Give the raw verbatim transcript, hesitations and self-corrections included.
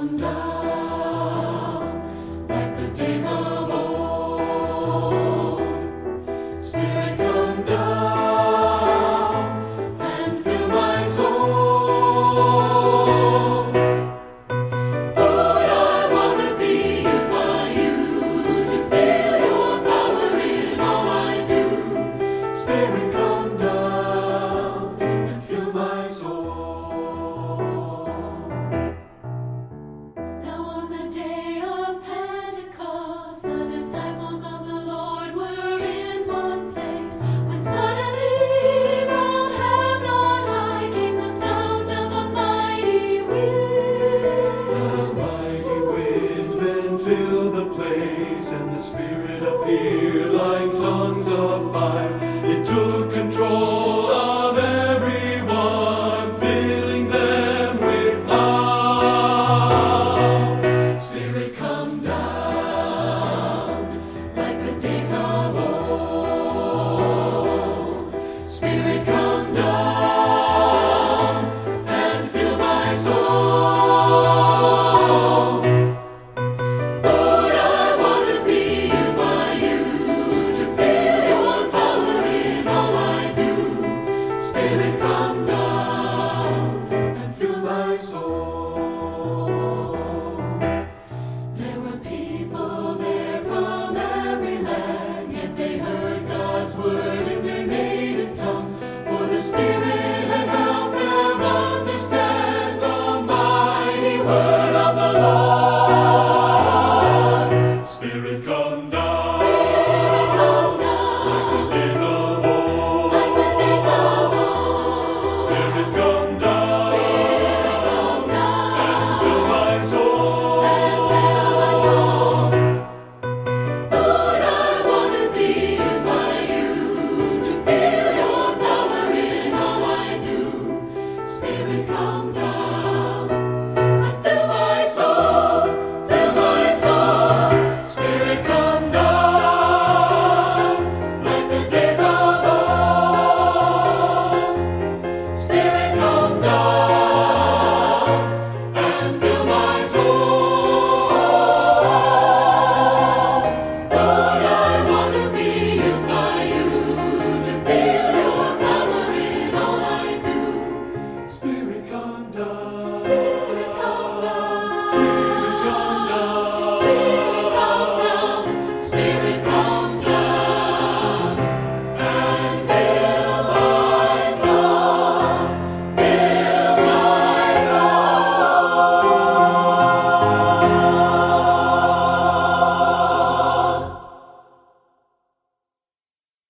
come down like the days of old. Spirit, come down and fill my soul. Lord, I want to be used by you to feel your power in all I do. Spirit, come down and fill my soul. Now on the day of Pentecost, the disciples of the Lord were in one place, when suddenly from heaven on high came the sound of a mighty wind. The mighty wind then filled the place, and the Spirit appeared like tongues of fire. It took control of everyone, filling them with power. Spirit, come down like the days of old. Spirit, come down and fill my soul. Lord, I want to be used by you to feel your power in all I do. Spirit, come down and fill my soul. There were people there from every land, yet they heard God's word in their native tongue, for the Spirit had helped them understand the mighty word of the Lord.